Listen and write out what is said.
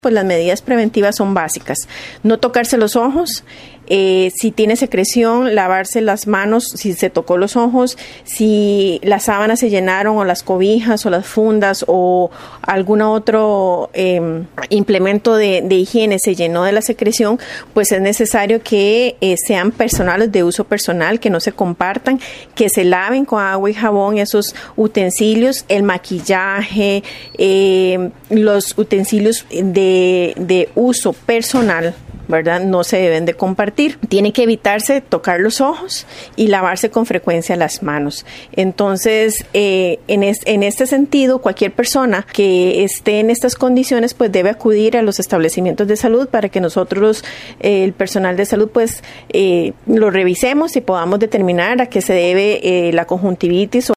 Pues las medidas preventivas son básicas. No tocarse los ojos, si tiene secreción, lavarse las manos si se tocó los ojos, si las sábanas se llenaron o las cobijas o las fundas o algún otro implemento de higiene se llenó de la secreción, pues es necesario que sean personales de uso personal, que no se compartan, que se laven con agua y jabón esos utensilios, el maquillaje, los utensilios de uso personal, ¿verdad? No se deben de compartir. Tiene que evitarse tocar los ojos y lavarse con frecuencia las manos. Entonces, en este sentido, cualquier persona que esté en estas condiciones, pues debe acudir a los establecimientos de salud para que nosotros, el personal de salud, pues lo revisemos y podamos determinar a qué se debe la conjuntivitis